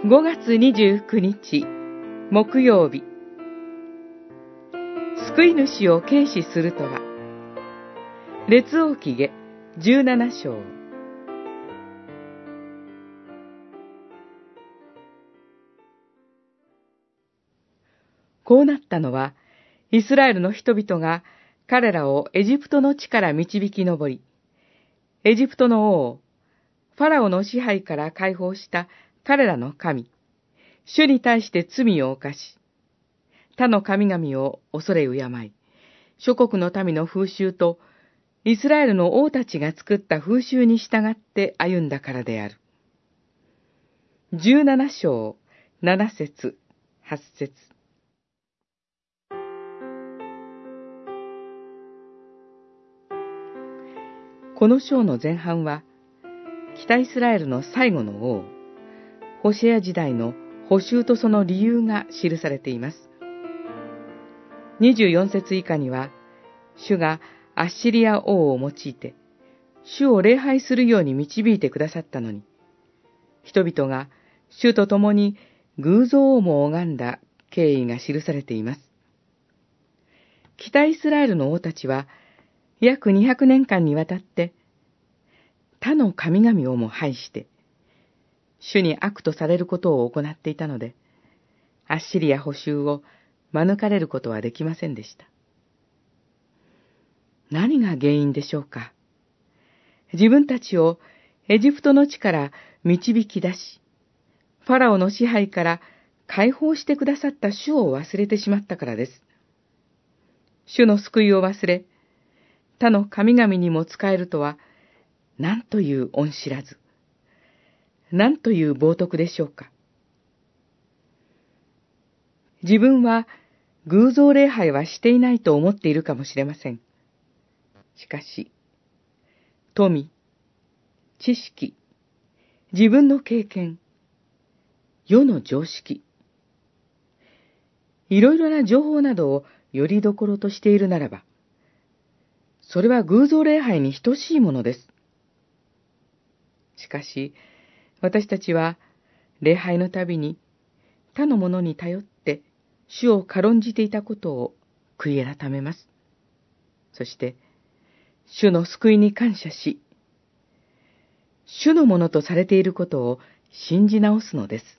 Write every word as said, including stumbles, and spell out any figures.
ごがつにじゅうくにち木曜日、救い主を軽視するとは。列王記下じゅうなな章。こうなったのは、イスラエルの人々が彼らをエジプトの地から導き上り、エジプトの王、ファラオの支配から解放した彼らの神、主に対して罪を犯し、他の神々を恐れ敬い、諸国の民の風習と、イスラエルの王たちが作った風習に従って歩んだからである。じゅうなな章、なな節、はち節。この章の前半は、北イスラエルの最後の王、ホシェア時代の捕囚とその理由が記されています。にじゅうよん節以下には、主がアッシリア王を用いて、主を礼拝するように導いてくださったのに、人々が主と共に偶像をも拝んだ経緯が記されています。北イスラエルの王たちは、約にひゃくねんかんにわたって、他の神々をも拝して、主に悪とされることを行っていたので、アッシリア捕囚を免れることはできませんでした。何が原因でしょうか。自分たちをエジプトの地から導き出し、ファラオの支配から解放してくださった主を忘れてしまったからです。主の救いを忘れ、他の神々にも仕えるとは、なんという恩知らず、なんという冒涜でしょうか。自分は偶像礼拝はしていないと思っているかもしれません。しかし、富、知識、自分の経験、世の常識、いろいろな情報などをよりどころとしているならば、それは偶像礼拝に等しいものです。しかし、私たちは礼拝のたびに他のものに頼って主を軽んじていたことを悔い改めます。そして、主の救いに感謝し、主のものとされていることを信じ直すのです。